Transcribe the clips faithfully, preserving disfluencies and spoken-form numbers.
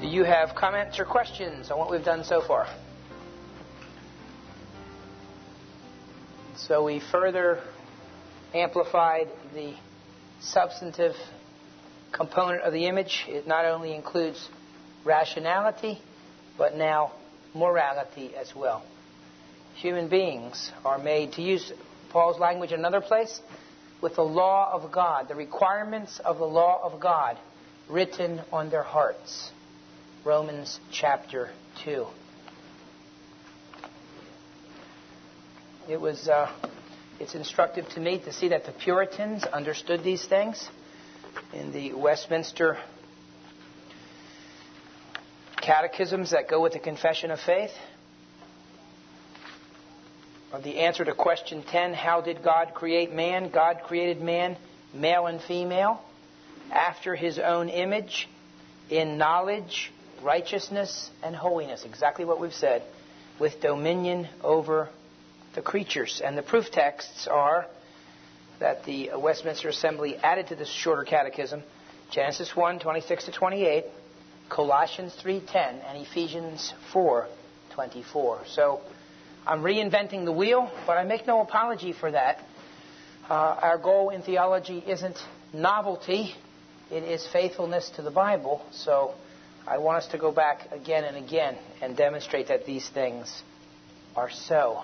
Do you have comments or questions on what we've done so far? So we further amplified the substantive component of the image. It not only includes rationality, but now morality as well. Human beings are made, to use Paul's language in another place, with the law of God, the requirements of the law of God written on their hearts. Romans chapter two. It was, uh, it's instructive to me to see that the Puritans understood these things. In the Westminster catechisms that go with the Confession of Faith, or the answer to question ten, how did God create man? God created man, male and female, after his own image, in knowledge, righteousness, and holiness. Exactly what we've said, with dominion over the creatures. And the proof texts are that the Westminster Assembly added to this shorter catechism Genesis one, twenty-six to twenty-eight, Colossians three ten, and Ephesians four twenty-four. So I'm reinventing the wheel, but I make no apology for that. Uh, our goal in theology isn't novelty. It is faithfulness to the Bible. So I want us to go back again and again and demonstrate that these things are so.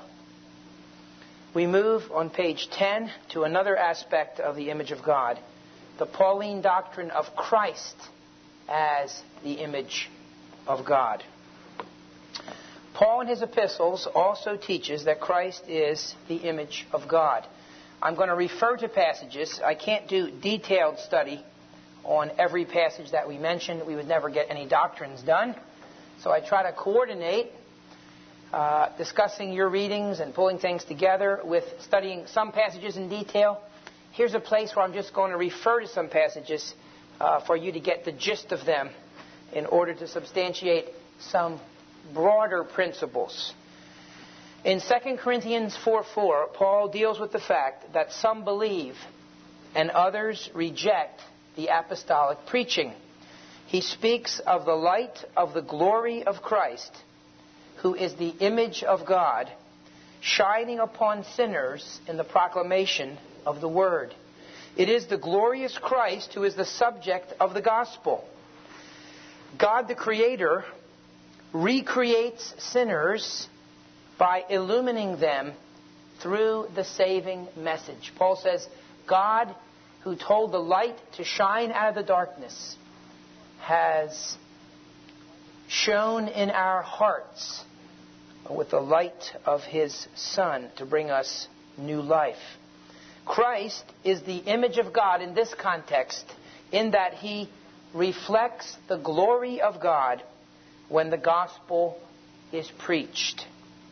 We move on page ten to another aspect of the image of God, the Pauline doctrine of Christ as the image of God. Paul in his epistles also teaches that Christ is the image of God. I'm going to refer to passages. I can't do detailed study on every passage that we mentioned. We would never get any doctrines done. So I try to coordinate Uh, discussing your readings and pulling things together with studying some passages in detail. Here's a place where I'm just going to refer to some passages uh, for you to get the gist of them in order to substantiate some broader principles. In Second Corinthians four four, Paul deals with the fact that some believe and others reject the apostolic preaching. He speaks of the light of the glory of Christ, who is the image of God, shining upon sinners in the proclamation of the Word. It is the glorious Christ who is the subject of the gospel. God the Creator recreates sinners by illumining them through the saving message. Paul says, God, who told the light to shine out of the darkness, has shone in our hearts with the light of His Son to bring us new life. Christ is the image of God in this context, in that He reflects the glory of God when the gospel is preached.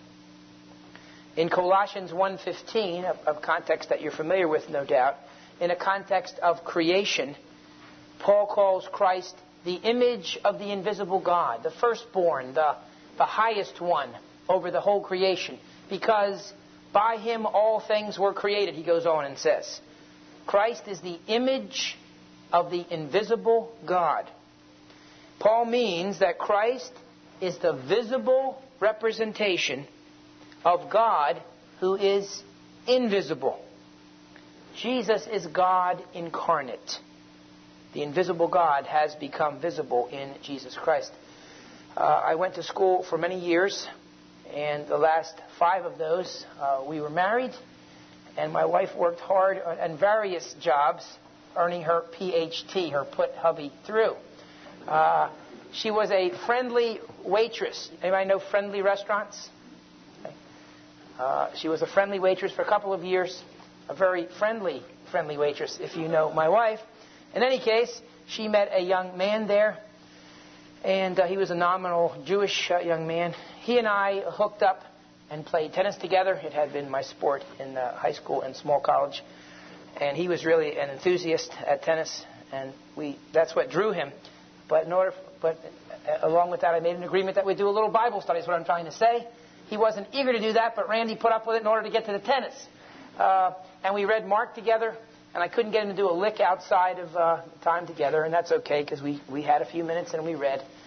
In Colossians one fifteen, a context that you're familiar with, no doubt, in a context of creation, Paul calls Christ the image of the invisible God, the firstborn, the, the highest one over the whole creation, because by Him all things were created, he goes on and says. Christ is the image of the invisible God. Paul means that Christ is the visible representation of God who is invisible. Jesus is God incarnate. The invisible God has become visible in Jesus Christ. Uh, I went to school for many years, and the last five of those, uh, we were married, and my wife worked hard on, on various jobs, earning her P H T, her put hubby through. Uh, she was a friendly waitress. Anybody know friendly restaurants? Okay. Uh, she was a friendly waitress for a couple of years, a very friendly, friendly waitress, if you know my wife. In any case, she met a young man there, and uh, he was a nominal Jewish uh, young man. He and I hooked up and played tennis together. It had been my sport in uh, high school and small college. And he was really an enthusiast at tennis, and we—that's what drew him. But in order, but uh, along with that, I made an agreement that we'd do a little Bible study. Is what I'm trying to say. He wasn't eager to do that, but Randy put up with it in order to get to the tennis. Uh, and we read Mark together, and I couldn't get him to do a lick outside of uh, time together, and that's okay because we we had a few minutes and we read.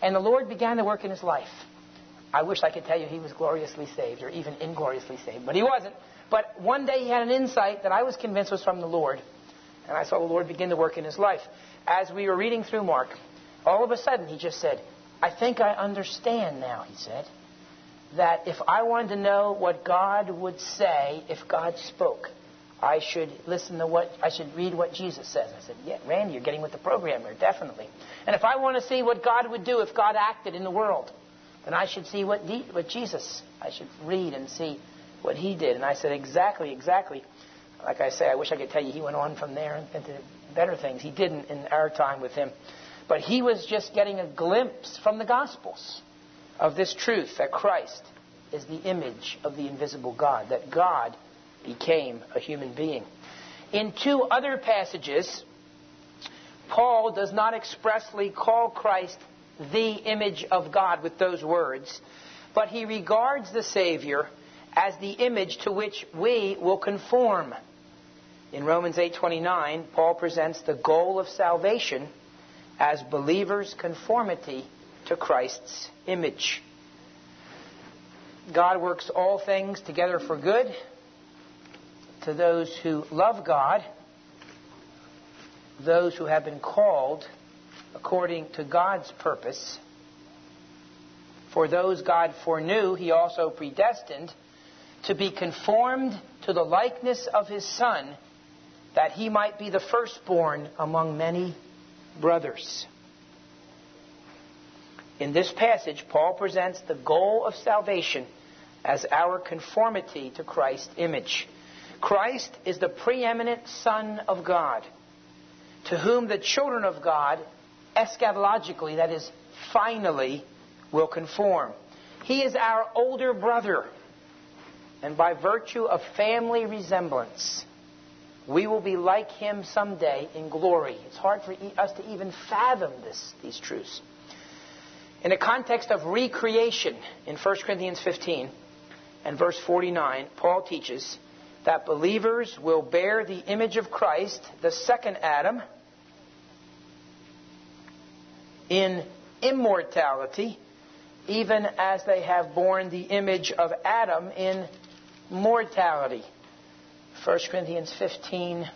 And the Lord began to work in his life. I wish I could tell you he was gloriously saved or even ingloriously saved, but he wasn't. But one day he had an insight that I was convinced was from the Lord. And I saw the Lord begin to work in his life. As we were reading through Mark, all of a sudden he just said, I think I understand now, he said, that if I wanted to know what God would say if God spoke, I should listen to what, I should read what Jesus says. I said, yeah, Randy, you're getting with the program here, definitely. And if I want to see what God would do if God acted in the world, then I should see what, De- what Jesus, I should read and see what he did. And I said, exactly, exactly. Like I say, I wish I could tell you he went on from there into better things. He didn't in our time with him. But he was just getting a glimpse from the Gospels of this truth that Christ is the image of the invisible God, that God became a human being. In two other passages, Paul does not expressly call Christ the image of God with those words, but he regards the Savior as the image to which we will conform. In Romans eight twenty-nine, Paul presents the goal of salvation as believers' conformity to Christ's image. God works all things together for good to those who love God, those who have been called according to God's purpose. For those God foreknew, he also predestined to be conformed to the likeness of his Son, that he might be the firstborn among many brothers. In this passage, Paul presents the goal of salvation as our conformity to Christ's image. Christ is the preeminent Son of God, to whom the children of God, eschatologically, that is, finally, will conform. He is our older brother, and by virtue of family resemblance, we will be like him someday in glory. It's hard for us to even fathom this, these truths. In the context of recreation, in First Corinthians fifteen and verse forty-nine, Paul teaches that believers will bear the image of Christ, the second Adam, in immortality, even as they have borne the image of Adam in mortality. First Corinthians fifteen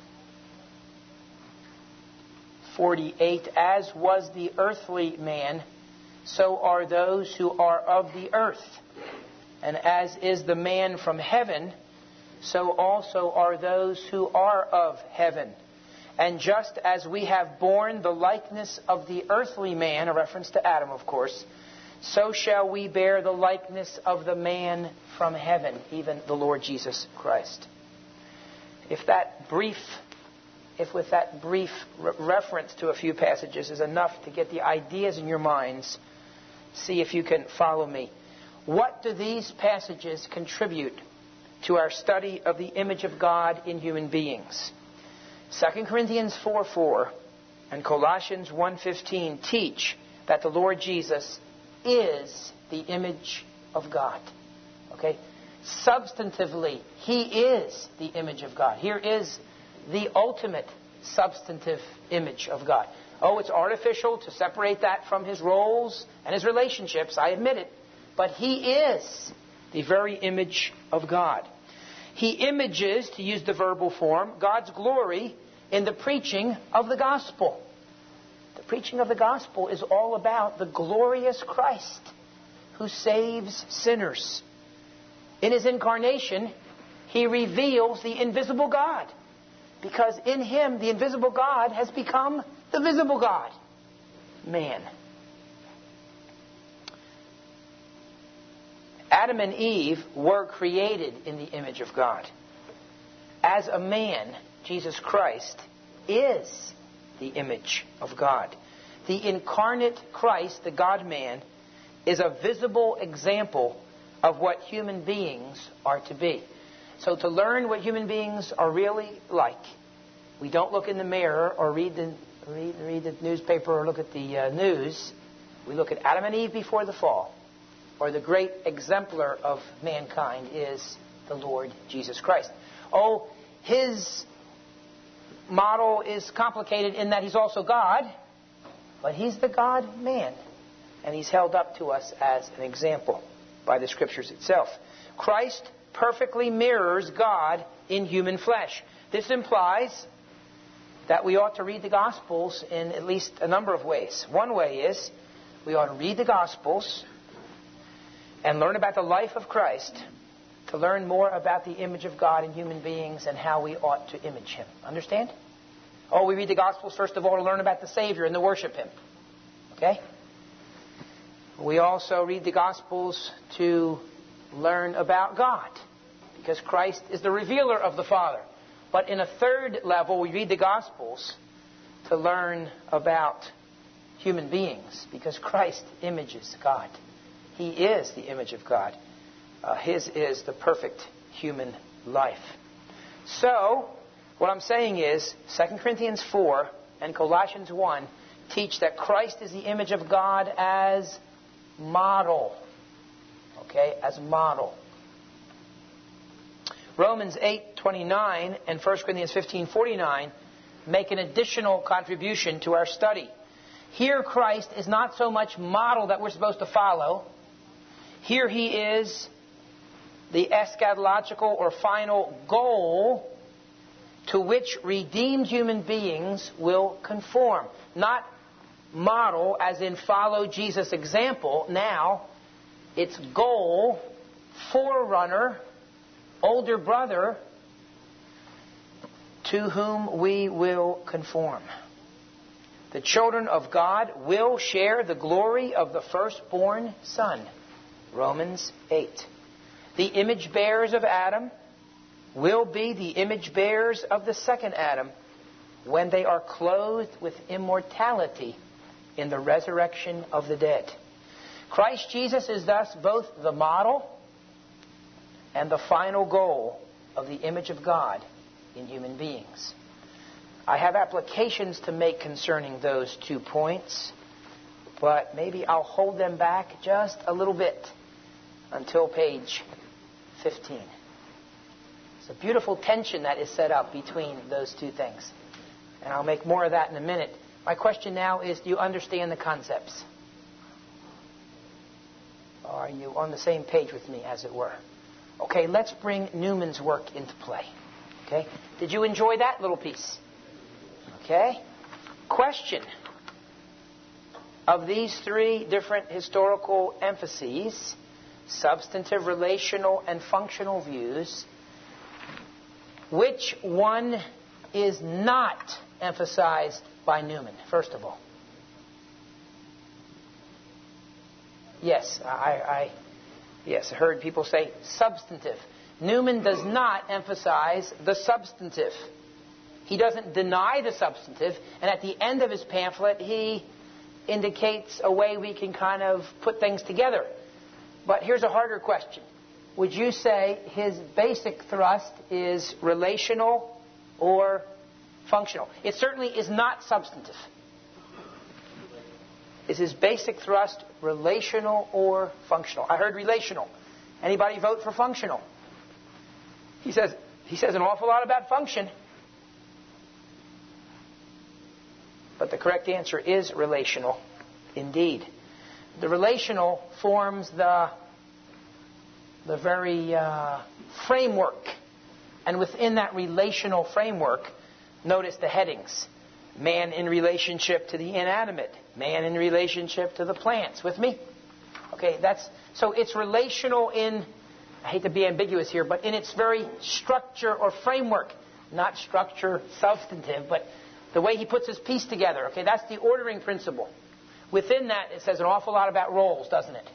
forty-eight, as was the earthly man, so are those who are of the earth. And as is the man from heaven, so also are those who are of heaven. And just as we have borne the likeness of the earthly man, a reference to Adam, of course, so shall we bear the likeness of the man from heaven, even the Lord Jesus Christ. If that brief, if with that brief re- reference to a few passages is enough to get the ideas in your minds, see if you can follow me. What do these passages contribute to our study of the image of God in human beings? Second Corinthians four four and Colossians one fifteen teach that the Lord Jesus is the image of God. Okay? Substantively, he is the image of God. Here is the ultimate substantive image of God. Oh, it's artificial to separate that from his roles and his relationships, I admit it. But he is the very image of God. He images, to use the verbal form, God's glory in the preaching of the gospel. The preaching of the gospel is all about the glorious Christ who saves sinners. In his incarnation, he reveals the invisible God, because in him the invisible God has become the visible God, man. Adam and Eve were created in the image of God. As a man, Jesus Christ is the image of God. The incarnate Christ, the God-man, is a visible example of what human beings are to be. So to learn what human beings are really like, we don't look in the mirror or read the, read, read the newspaper or look at the uh, news. We look at Adam and Eve before the fall. Or the great exemplar of mankind is the Lord Jesus Christ. Oh, his model is complicated in that he's also God, but he's the God-man. and he's held up to us as an example by the Scriptures itself. Christ perfectly mirrors God in human flesh. This implies that we ought to read the Gospels in at least a number of ways. One way is we ought to read the Gospels and learn about the life of Christ to learn more about the image of God in human beings and how we ought to image Him. Understand? Oh, we read the Gospels, first of all, to learn about the Savior and to worship Him. Okay? We also read the Gospels to learn about God, because Christ is the revealer of the Father. But in a third level, we read the Gospels to learn about human beings, because Christ images God. He is the image of God. Uh, his is the perfect human life. So, what I'm saying is, Second Corinthians four and Colossians one teach that Christ is the image of God as model. Okay, as model. Romans eight twenty-nine and First Corinthians fifteen forty-nine make an additional contribution to our study. Here Christ is not so much model that we're supposed to follow. Here He is the eschatological or final goal to which redeemed human beings will conform. Not model as in follow Jesus' example. Now, it's goal, forerunner, older brother to whom we will conform. The children of God will share the glory of the firstborn Son. Romans eight. The image bearers of Adam will be the image bearers of the second Adam when they are clothed with immortality in the resurrection of the dead. Christ Jesus is thus both the model and the final goal of the image of God in human beings. I have applications to make concerning those two points, but maybe I'll hold them back just a little bit until page fifteen. It's a beautiful tension that is set up between those two things. And I'll make more of that in a minute. My question now is, do you understand the concepts? Are you on the same page with me, as it were? Okay, let's bring Newman's work into play. Okay? Did you enjoy that little piece? Okay? Question. Of these three different historical emphases, substantive, relational, and functional views, which one is not emphasized by Newman, first of all? Yes, I, I yes, heard people say substantive. Newman does not emphasize the substantive. He doesn't deny the substantive, and at the end of his pamphlet, he indicates a way we can kind of put things together. But here's a harder question. Would you say his basic thrust is relational or functional? It certainly is not substantive. Is his basic thrust relational or functional? I heard relational. Anybody vote for functional? He says he says an awful lot about function. But the correct answer is relational, indeed. The relational forms the, the very uh, framework. And within that relational framework, notice the headings. Man in relationship to the inanimate. Man in relationship to the plants. With me? Okay, that's so it's relational in, I hate to be ambiguous here, but in its very structure or framework. Not structure substantive, but the way he puts his piece together. Okay, that's the ordering principle. Within that, it says an awful lot about roles, doesn't it?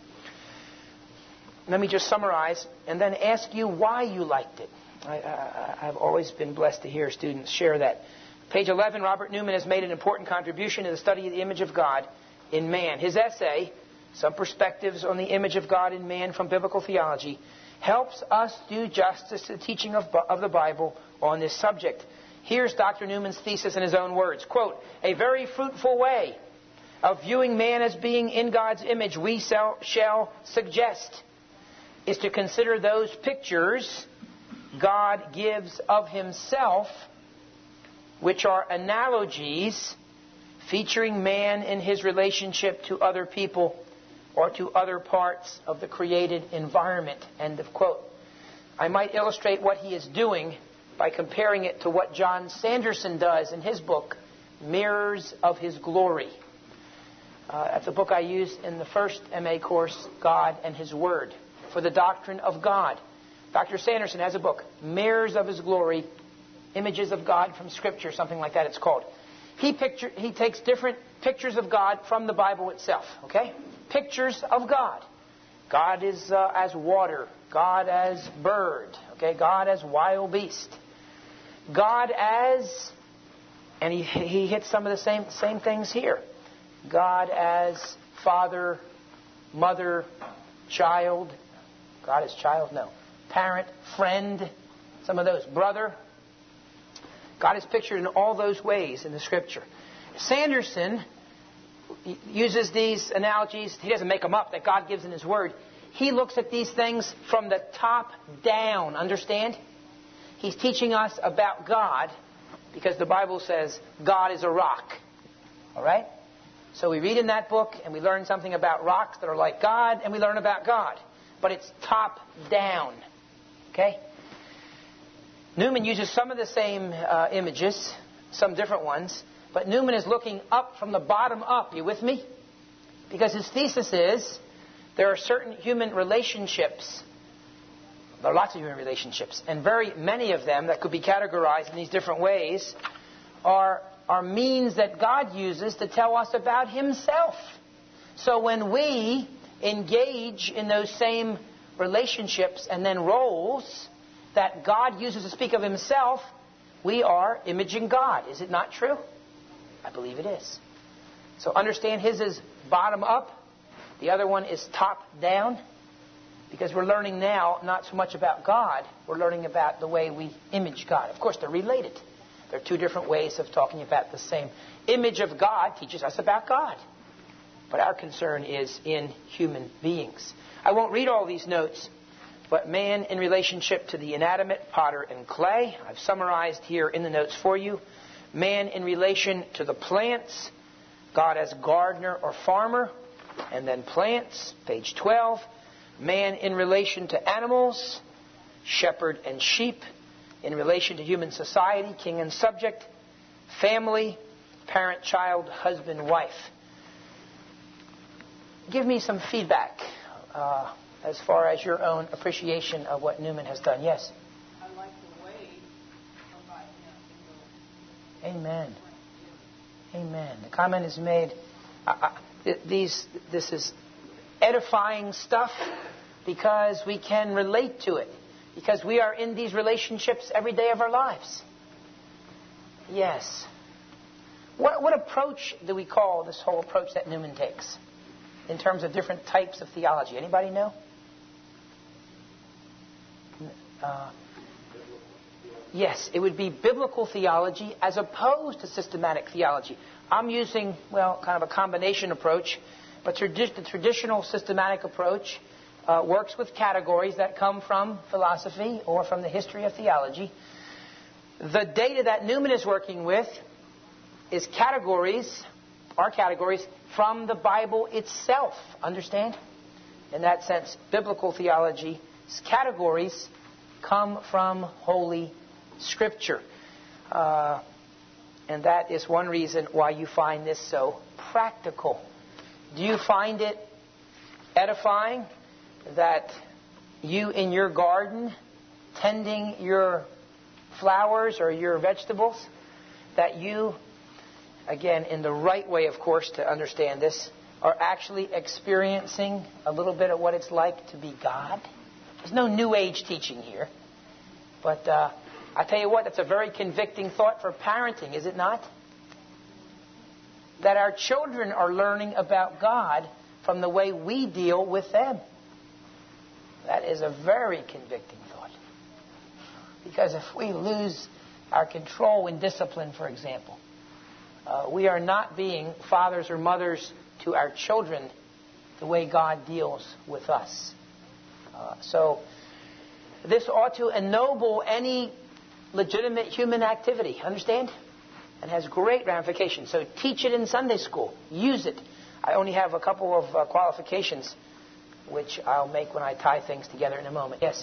Let me just summarize and then ask you why you liked it. I, I, I've always been blessed to hear students share that. Page eleven, Robert Newman has made an important contribution to the study of the image of God in man. His essay, Some Perspectives on the Image of God in Man from Biblical Theology, helps us do justice to the teaching of, of the Bible on this subject. Here's Doctor Newman's thesis in his own words. Quote, a very fruitful way of viewing man as being in God's image, we shall, shall suggest, is to consider those pictures God gives of himself, which are analogies featuring man in his relationship to other people or to other parts of the created environment. End of quote. I might illustrate what he is doing by comparing it to what John Sanderson does in his book, Mirrors of His Glory. Uh, that's a book I used in the first M A course, God and His Word, for the doctrine of God. Doctor Sanderson has a book, Mirrors of His Glory, Images of God from Scripture, something like that it's called. He picture, he takes different pictures of God from the Bible itself, okay? Pictures of God. God is uh, as water. God as bird. Okay? God as wild beast. God as, and he, he hits some of the same, same things here. God as father, mother, child. God as child? No. Parent, friend. Some of those. Brother. God is pictured in all those ways in the Scripture. Sanderson uses these analogies. He doesn't make them up, that God gives in His Word. He looks at these things from the top down. Understand? He's teaching us about God because the Bible says God is a rock. All right? So we read in that book and we learn something about rocks that are like God, and we learn about God. But it's top down. Okay? Newman uses some of the same uh, images, some different ones, but Newman is looking up from the bottom up. You with me? Because his thesis is there are certain human relationships. There are lots of human relationships, and very many of them that could be categorized in these different ways are, are means that God uses to tell us about Himself. So when we engage in those same relationships and then roles that God uses to speak of Himself, we are imaging God. Is it not true? I believe it is. So understand his is bottom up. The other one is top down. Because we're learning now not so much about God. We're learning about the way we image God. Of course, they're related. They're two different ways of talking about the same image of God. Teaches us about God. But our concern is in human beings. I won't read all these notes. But man in relationship to the inanimate, potter and clay. I've summarized here in the notes for you. Man in relation to the plants. God as gardener or farmer. And then plants, page twelve. Man in relation to animals. Shepherd and sheep. In relation to human society, king and subject. Family, parent, child, husband, wife. Give me some feedback. Uh, as far as your own appreciation of what Newman has done. Yes? I like the way about him. Amen. Amen. The comment is made. Uh, these, this is edifying stuff because we can relate to it. Because we are in these relationships every day of our lives. Yes. What, what approach do we call this whole approach that Newman takes in terms of different types of theology? Anybody know? Uh, yes, it would be biblical theology as opposed to systematic theology. I'm using, well, kind of a combination approach, but tradi- the traditional systematic approach uh, works with categories that come from philosophy or from the history of theology. The data that Newman is working with is categories, are categories from the Bible itself. Understand? In that sense, biblical theology's categories come from Holy Scripture. Uh, and that is one reason why you find this so practical. Do you find it edifying that you in your garden, tending your flowers or your vegetables, that you, again, in the right way, of course, to understand this, are actually experiencing a little bit of what it's like to be God? There's no New Age teaching here. But uh, I tell you what, that's a very convicting thought for parenting, is it not? That our children are learning about God from the way we deal with them. That is a very convicting thought. Because if we lose our control in discipline, for example, uh, we are not being fathers or mothers to our children the way God deals with us. Uh, so this ought to ennoble any legitimate human activity. Understand? and has great ramifications. So teach it in Sunday school. Use it. I only have a couple of uh, qualifications, which I'll make when I tie things together in a moment. Yes?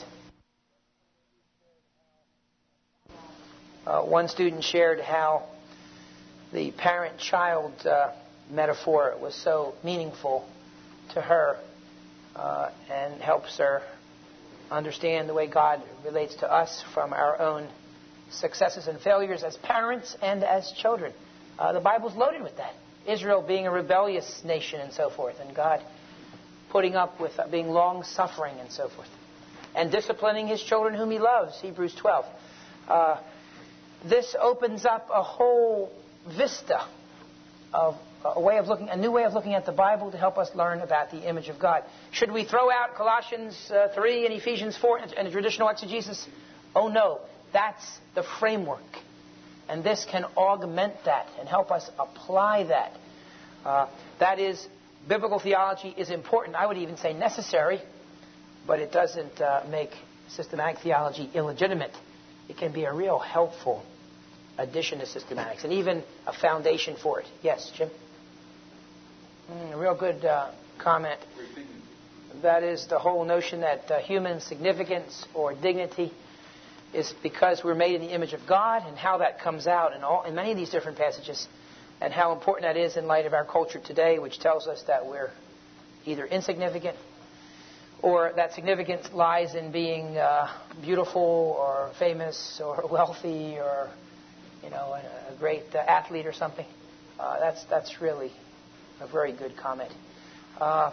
Uh, one student shared how the parent-child uh, metaphor was so meaningful to her uh, and helps her understand the way God relates to us from our own successes and failures as parents and as children. Uh, the Bible's loaded with that. Israel being a rebellious nation and so forth, and God putting up with uh, being long-suffering and so forth, and disciplining His children whom He loves, Hebrews twelve. Uh, this opens up a whole vista of a way of looking, a new way of looking at the Bible to help us learn about the image of God. Should we throw out Colossians uh, three and Ephesians four and a traditional exegesis? Oh no, that's the framework. And this can augment that and help us apply that. Uh, that is, biblical theology is important. I would even say necessary, but it doesn't uh, make systematic theology illegitimate. It can be a real helpful addition to systematics and even a foundation for it. Yes, Jim? Mm, a real good uh, comment. That is the whole notion that uh, human significance or dignity is because we're made in the image of God, and how that comes out in, all, in many of these different passages, and how important that is in light of our culture today, which tells us that we're either insignificant or that significance lies in being uh, beautiful or famous or wealthy or, you know, a, a great uh, athlete or something. Uh, that's that's really a very good comment. Uh,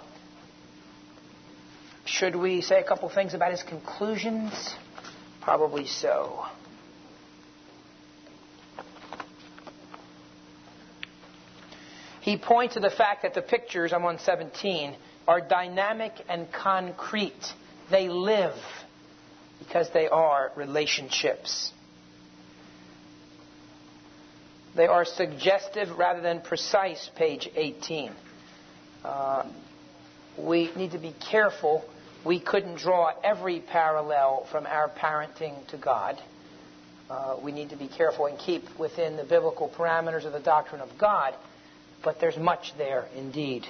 should we say a couple things about his conclusions? Probably so. He points to the fact that the pictures, I'm on seventeen, are dynamic and concrete. They live because they are relationships. They are suggestive rather than precise, page eighteen. Uh, we need to be careful. We couldn't draw every parallel from our parenting to God. Uh, we need to be careful and keep within the biblical parameters of the doctrine of God. But there's much there indeed.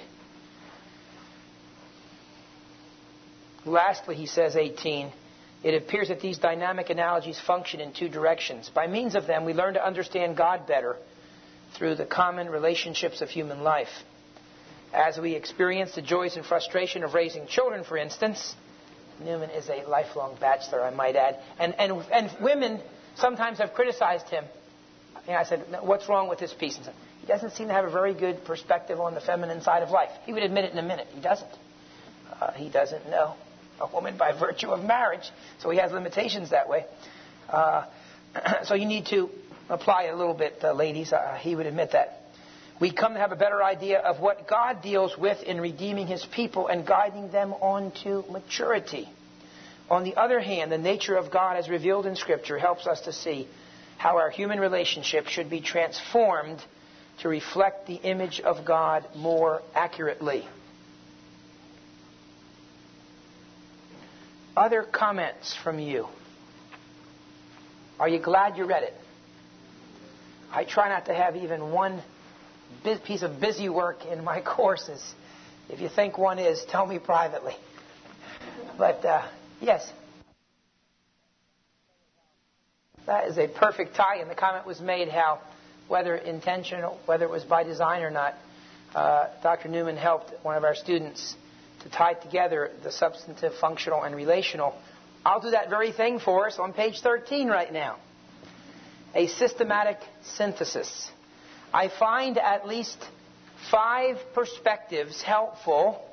Lastly, he says, eighteen, it appears that these dynamic analogies function in two directions. By means of them, we learn to understand God better through the common relationships of human life. As we experience the joys and frustration of raising children, for instance, Newman is a lifelong bachelor, I might add, and and, and women sometimes have criticized him. And I said, what's wrong with this piece? And said, he doesn't seem to have a very good perspective on the feminine side of life. He would admit it in a minute. He doesn't. Uh, he doesn't know a woman by virtue of marriage, so he has limitations that way. Uh, so you need to apply it a little bit, uh, ladies. Uh, he would admit that. We come to have a better idea of what God deals with in redeeming His people and guiding them on to maturity. On the other hand, the nature of God as revealed in Scripture helps us to see how our human relationship should be transformed to reflect the image of God more accurately. Other comments from you? Are you glad you read it? I try not to have even one piece of busy work in my courses. If you think one is, tell me privately. But, uh, yes. That is a perfect tie, and the comment was made how, whether intentional, whether it was by design or not, uh, Doctor Newman helped one of our students to tie together the substantive, functional, and relational. I'll do that very thing for us on page thirteen right now. A systematic synthesis. I find at least five perspectives helpful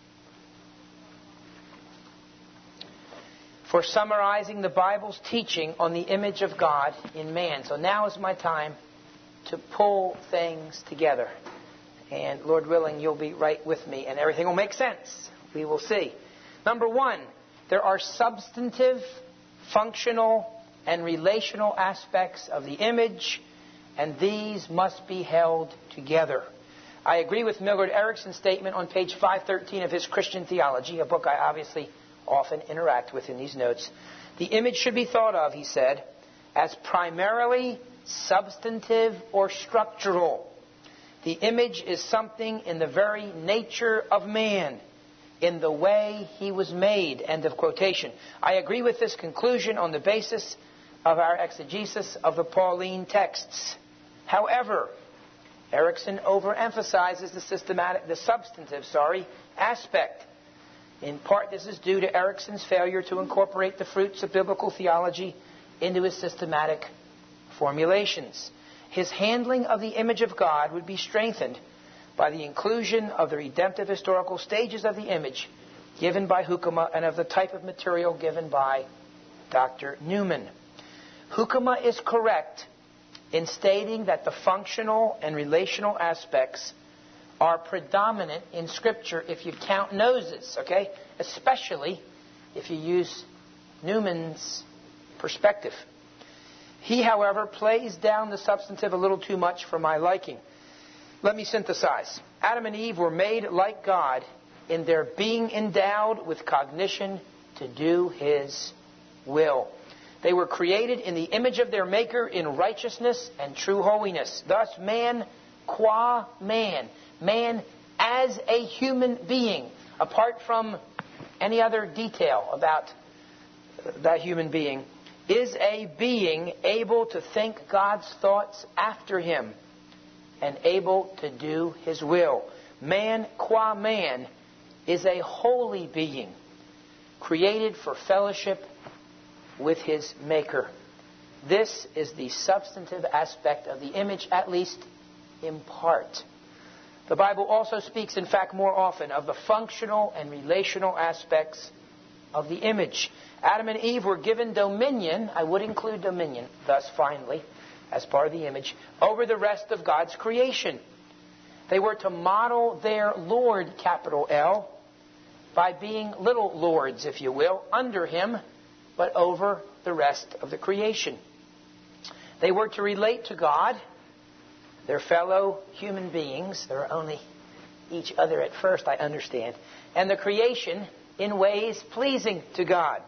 for summarizing the Bible's teaching on the image of God in man. So now is my time to pull things together. And Lord willing, you'll be right with me and everything will make sense. We will see. Number one, there are substantive, functional, and relational aspects of the image, and these must be held together. I agree with Millard Erickson's statement on page five thirteen of his Christian Theology, a book I obviously often interact with in these notes. The image should be thought of, he said, as primarily substantive or structural. The image is something in the very nature of man, in the way he was made. End of quotation. I agree with this conclusion on the basis of our exegesis of the Pauline texts. However, Erickson overemphasizes the systematic, the substantive, sorry, aspect. In part, this is due to Erickson's failure to incorporate the fruits of biblical theology into his systematic formulations. His handling of the image of God would be strengthened by the inclusion of the redemptive historical stages of the image given by Hoekema and of the type of material given by Doctor Newman. Hoekema is correct in stating that the functional and relational aspects are predominant in Scripture if you count noses, okay? Especially if you use Newman's perspective. He, however, plays down the substantive a little too much for my liking. Let me synthesize. Adam and Eve were made like God in their being endowed with cognition to do His will. They were created in the image of their Maker in righteousness and true holiness. Thus, man qua man, man as a human being, apart from any other detail about that human being, is a being able to think God's thoughts after him and able to do His will. Man qua man is a holy being, created for fellowship with his Maker. This is the substantive aspect of the image, at least in part. The Bible also speaks, in fact, more often of the functional and relational aspects of the image. Adam and Eve were given dominion, I would include dominion, thus finally, as part of the image, over the rest of God's creation. They were to model their Lord, capital L, by being little lords, if you will, under Him, but over the rest of the creation. They were to relate to God, their fellow human beings, they were only each other at first, I understand, and the creation in ways pleasing to God.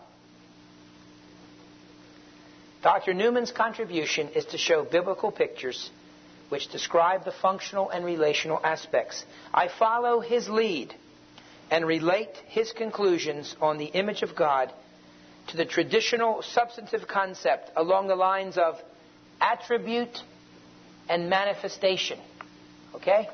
Doctor Newman's contribution is to show biblical pictures which describe the functional and relational aspects. I follow his lead and relate his conclusions on the image of God to the traditional substantive concept along the lines of attribute and manifestation. Okay?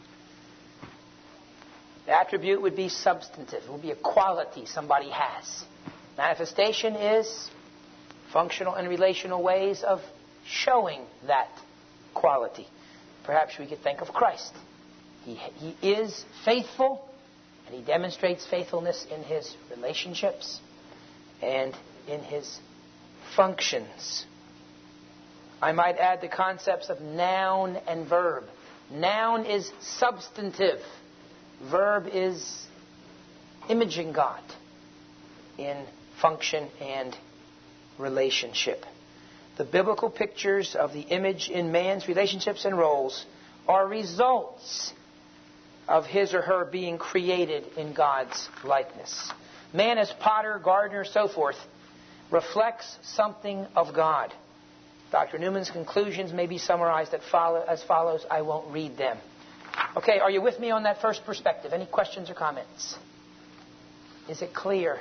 The attribute would be substantive. It would be a quality somebody has. Manifestation is functional and relational ways of showing that quality. Perhaps we could think of Christ. He, he is faithful, and He demonstrates faithfulness in His relationships and in His functions. I might add the concepts of noun and verb. Noun is substantive. Verb is imaging God in function and relationship. The biblical pictures of the image in man's relationships and roles are results of his or her being created in God's likeness. Man as potter, gardener, so forth, reflects something of God. Doctor Newman's conclusions may be summarized as follows. I won't read them. Okay, are you with me on that first perspective? Any questions or comments? Is it clear?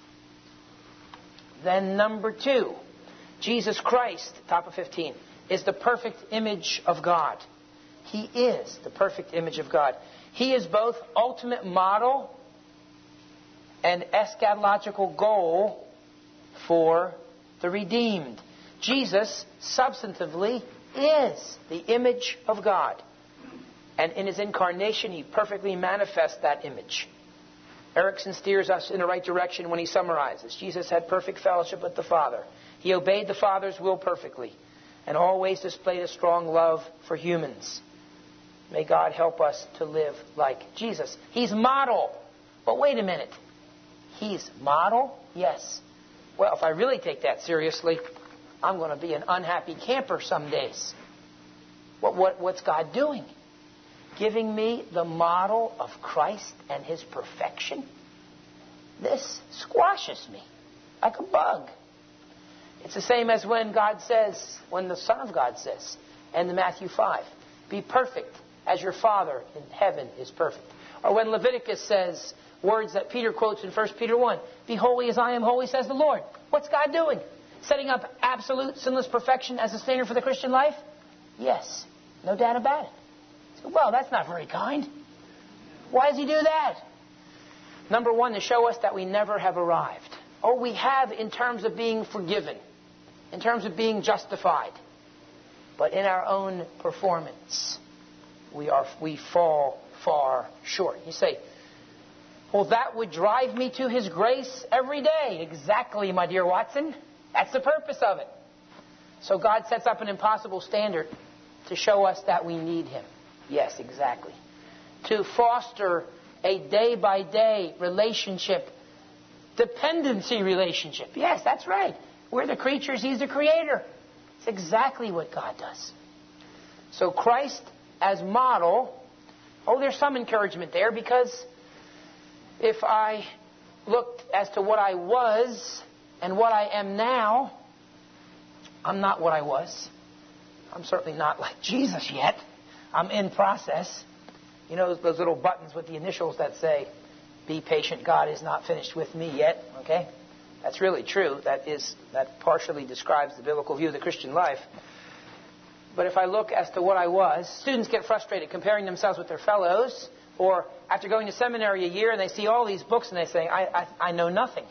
Then number two, Jesus Christ, top of fifteen, is the perfect image of God. He is the perfect image of God. He is both ultimate model and eschatological goal for the redeemed. Jesus, substantively, is the image of God. And in His incarnation, He perfectly manifests that image. Erickson steers us in the right direction when he summarizes. Jesus had perfect fellowship with the Father. He obeyed the Father's will perfectly and always displayed a strong love for humans. May God help us to live like Jesus. He's model. But wait a minute. He's model? Yes. Well, if I really take that seriously, I'm going to be an unhappy camper some days. What, what, what's God doing? Giving me the model of Christ and His perfection? This squashes me like a bug. It's the same as when God says, when the Son of God says, and in Matthew five, be perfect as your Father in heaven is perfect. Or when Leviticus says, words that Peter quotes in First Peter one, be holy as I am holy, says the Lord. What's God doing? Setting up absolute sinless perfection as a standard for the Christian life? Yes, no doubt about it. So, well, that's not very kind. Why does he do that? Number one, to show us that we never have arrived. Oh, we have in terms of being forgiven, in terms of being justified. But in our own performance, we are we fall far short. You say, well, that would drive me to His grace every day. Exactly, my dear Watson. That's the purpose of it. So God sets up an impossible standard to show us that we need Him. Yes, exactly. To foster a day-by-day relationship, dependency relationship. Yes, that's right. We're the creatures, He's the creator. It's exactly what God does. So Christ as model, oh, there's some encouragement there, because if I looked as to what I was and what I am now, I'm not what I was. I'm certainly not like Jesus yet. I'm in process. You know those little buttons with the initials that say, be patient, God is not finished with me yet. Okay? That's really true. That is, that partially describes the biblical view of the Christian life. But if I look as to what I was, students get frustrated comparing themselves with their fellows, or after going to seminary a year and they see all these books and they say, I, I, I know nothing.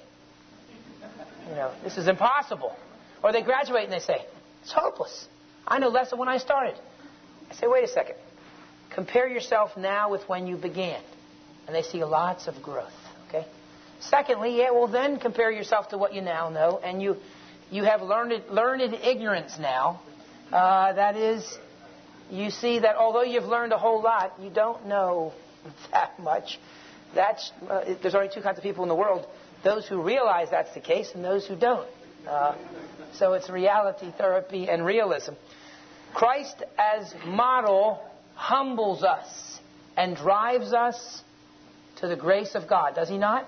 You know, this is impossible. Or they graduate and they say, it's hopeless. I know less than when I started. I say, wait a second. Compare yourself now with when you began. And they see lots of growth. Okay? Secondly, yeah, well then compare yourself to what you now know. And you you have learned, learned ignorance now. Uh, that is, you see that although you've learned a whole lot, you don't know that much. That's uh, there's only two kinds of people in the world. Those who realize that's the case and those who don't. Uh, so it's reality therapy and realism. Christ as model humbles us and drives us to the grace of God. Does He not?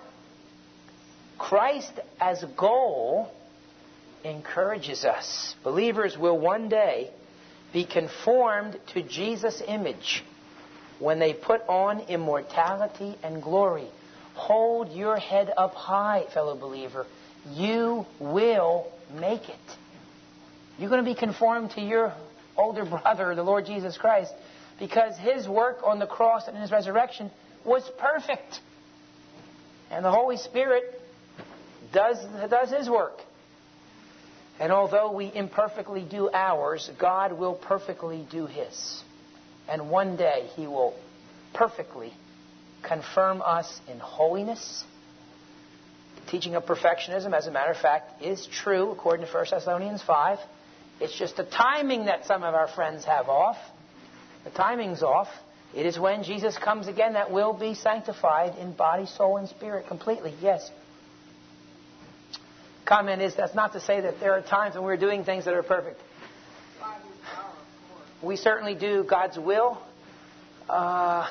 Christ as goal encourages us. Believers will one day be conformed to Jesus' image when they put on immortality and glory. Hold your head up high, fellow believer. You will make it. You're going to be conformed to your older brother, the Lord Jesus Christ, because His work on the cross and in His resurrection was perfect. And the Holy Spirit does, does His work. And although we imperfectly do ours, God will perfectly do His. And one day He will perfectly confirm us in holiness. The teaching of perfectionism, as a matter of fact, is true according to First Thessalonians five. It's just the timing that some of our friends have off. The timing's off. It is when Jesus comes again that we'll be sanctified in body, soul, and spirit completely. Yes. Comment is, that's not to say that there are times when we're doing things that are perfect. We certainly do God's will. Uh,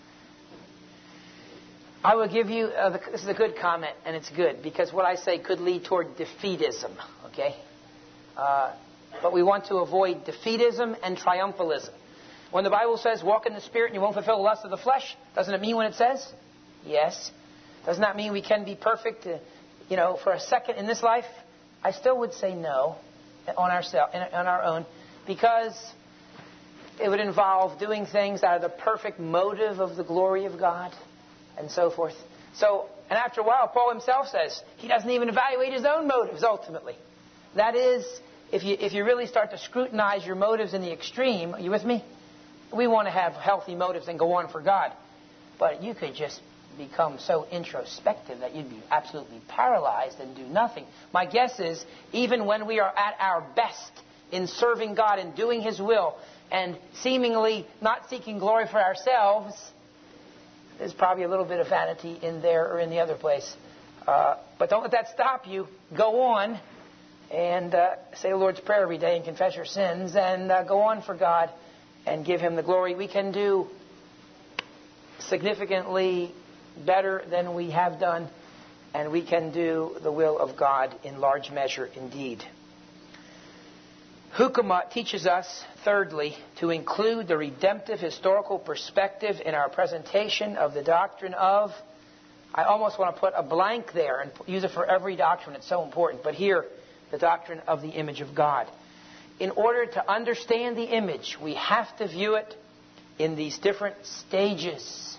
I will give you, uh, the, this is a good comment, and it's good, because what I say could lead toward defeatism, okay? Uh, but we want to avoid defeatism and triumphalism. When the Bible says, walk in the Spirit and you won't fulfill the lust of the flesh, doesn't it mean what it says? Yes. Doesn't that mean we can be perfect, uh, you know, for a second in this life? I still would say no on, ourself, on our own, because it would involve doing things out of the perfect motive of the glory of God and so forth. So, and after a while, Paul himself says he doesn't even evaluate his own motives ultimately. That is, if you if you really start to scrutinize your motives in the extreme, are you with me? We want to have healthy motives and go on for God. But you could just become so introspective that you'd be absolutely paralyzed and do nothing. My guess is, even when we are at our best in serving God and doing His will and seemingly not seeking glory for ourselves, there's probably a little bit of vanity in there or in the other place. Uh, but don't let that stop you. Go on and uh, say the Lord's Prayer every day and confess your sins and uh, go on for God and give Him the glory. We can do significantly better than we have done, and we can do the will of God in large measure indeed. Hukama teaches us, thirdly, to include the redemptive historical perspective in our presentation of the doctrine of, I almost want to put a blank there and use it for every doctrine. It's so important. But here, the doctrine of the image of God. In order to understand the image, we have to view it in these different stages.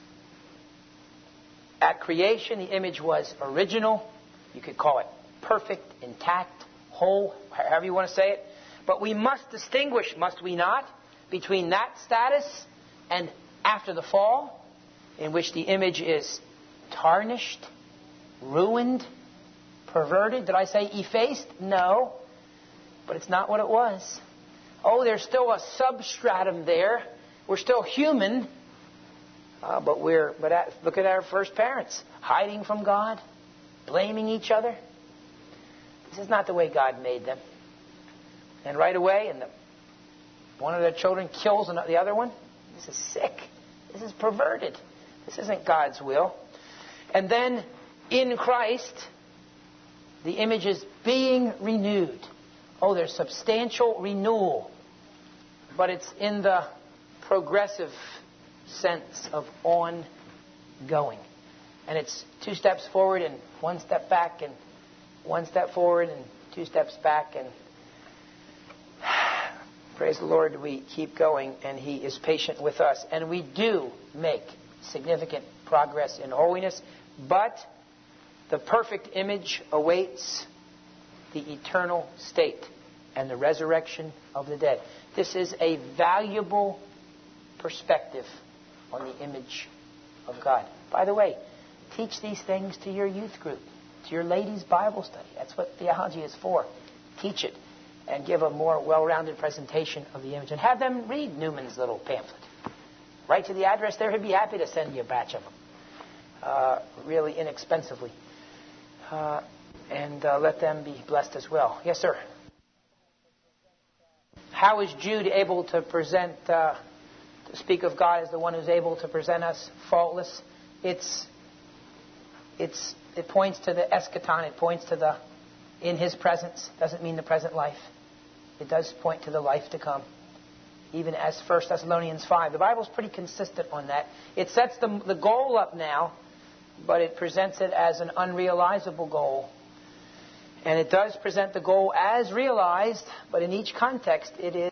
At creation, the image was original. You could call it perfect, intact, whole, however you want to say it. But we must distinguish, must we not, between that status and after the fall, in which the image is tarnished, ruined, perverted. Did I say effaced? No. But it's not what it was. Oh, there's still a substratum there. We're still human. Uh, but we're, but at, look at our first parents. Hiding from God. Blaming each other. This is not the way God made them. And right away, and the, one of their children kills the other one. This is sick. This is perverted. This isn't God's will. And then, in Christ, the image is being renewed. Oh, there's substantial renewal. But it's in the progressive sense of ongoing. And it's two steps forward and one step back and one step forward and two steps back. And praise the Lord, we keep going and He is patient with us. And we do make significant progress in holiness. But the perfect image awaits the eternal state and the resurrection of the dead. This is a valuable perspective on the image of God. By the way, teach these things to your youth group, to your ladies' Bible study. That's what theology is for. Teach it and give a more well-rounded presentation of the image. And have them read Newman's little pamphlet. Write to the address there. He'd be happy to send you a batch of them. Uh, really inexpensively. Uh, and uh, let them be blessed as well. Yes, sir. How is Jude able to present, uh, to speak of God as the one who's able to present us faultless? It's, it's, it points to the eschaton. It points to the in His presence. Doesn't mean the present life. It does point to the life to come. Even as First Thessalonians five. The Bible's pretty consistent on that. It sets the, the goal up now, but it presents it as an unrealizable goal. And it does present the goal as realized, but in each context it is